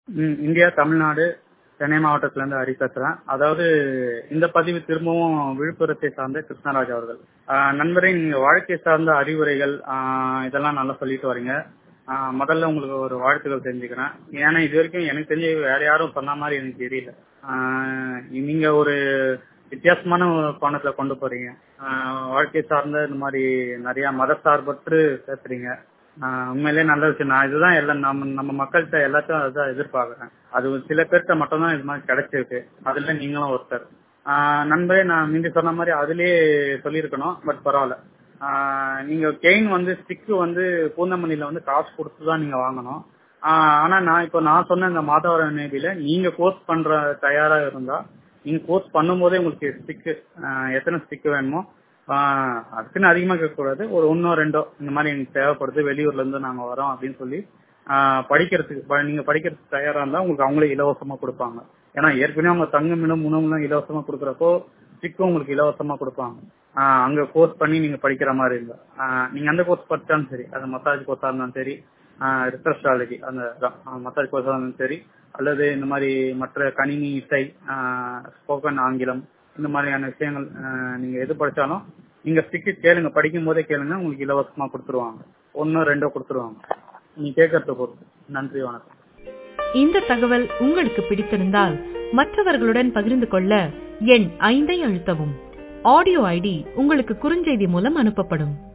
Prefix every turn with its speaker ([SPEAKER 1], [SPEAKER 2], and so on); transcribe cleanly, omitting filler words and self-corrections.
[SPEAKER 1] India, Tamil Nadu, Chennai மாவட்டத்துல இருந்து ஹரி பேசுறேன். அதாவது இந்த பதிவு திரும்பவும் விழுப்புரத்தை சார்ந்த கிருஷ்ணராஜ் அவர்கள். நண்பரே, நீங்க வாழ்க்கை சார்ந்த அறிவுரைகள் இதெல்லாம் நல்லா சொல்லிட்டு வரீங்க. முதல்ல உங்களுக்கு ஒரு வாழ்த்துக்கள் தெரிஞ்சுக்கிறேன். ஏன்னா இது வரைக்கும் எனக்கு தெரிஞ்ச வேற யாரும் சொன்ன மாதிரி எனக்கு தெரியல. நீங்க ஒரு வித்தியாசமான கோணத்துல கொண்டு போறீங்க. வாழ்க்கை சார்ந்த இந்த மாதிரி நிறைய மத சார்பற்று பேசுறீங்க. உண்மையிலேயே நல்ல விஷயம். நான் இதுதான் எல்லாம் நம்ம மக்கள்கிட்ட எல்லாத்தையும் அதுதான் எதிர்பார்க்கிறேன். அது சில பேர்கிட்ட மட்டும்தான் இது மாதிரி கிடைச்சிருக்கு. அதுல நீங்களும் ஒருத்தர். நண்பரே, நான் முந்தி சொன்ன மாதிரி அதுலயே சொல்லியிருக்கணும். பட் பரவாயில்ல. நீங்க கெயின் ஸ்டிக்கு பூந்தமல்லியில காசு கொடுத்துதான் நீங்க வாங்கணும். ஆனா நான் சொன்ன இந்த மாதவர நேபில நீங்க கோர்ஸ் பண்ற தயாரா இருந்தா நீங்க கோர்ஸ் பண்ணும் போதே உங்களுக்கு ஸ்டிக்கு எத்தனை ஸ்டிக் வேணுமோ அதுக்குன்னு அதிகமா கேட்க கூடாது. ஒரு 1-2 இந்த மாதிரி எனக்கு தேவைப்படுது, வெளியூர்ல இருந்து நாங்க வரோம் அப்படின்னு சொல்லி படிக்கிறதுக்கு நீங்க படிக்கிறதுக்கு தயாரா இருந்தா உங்களுக்கு அவங்களே இலவசமா கொடுப்பாங்க. ஏன்னா ஏற்கனவே அவங்க தங்குமிடம் உணவுலாம் இலவசமா கொடுக்குறப்போ ஸ்டிக்கும் உங்களுக்கு இலவசமா கொடுப்பாங்க. அங்க கோர்ஸ் பண்ணி நீங்க படிக்கிற மாதிரி இருந்தா நீங்க அந்த கோர்ஸ் படிச்சாலும் சரி, அது மசாஜ் கோர்ஸா இருந்தாலும் சரி, ரிசர்ச்சாலஜி அந்த மசாஜ் கோர்ஸா இருந்தாலும் சரி, அல்லது இந்த மாதிரி மற்ற கணினி, இசை, ஸ்போக்கன் ஆங்கிலம், இந்த மாதிரியான விஷயங்கள் நீங்க எது படிச்சாலும் நீங்க ஸ்டிக்கு கேளுங்க. படிக்கும் போதே கேளுங்க, உங்களுக்கு இலவசமா கொடுத்துருவாங்க. 1-2 கொடுத்துருவாங்க. நீங்க கேட்கறத பொறுத்து. நன்றி, வணக்கம்.
[SPEAKER 2] இந்த தகவல் உங்களுக்கு பிடித்திருந்தால் மற்றவர்களுடன் பகிர்ந்து கொள்ள எண் 5 அழுத்தவும். ஆடியோ ஐடி உங்களுக்கு குறுஞ்செய்தி மூலம் அனுப்பப்படும்.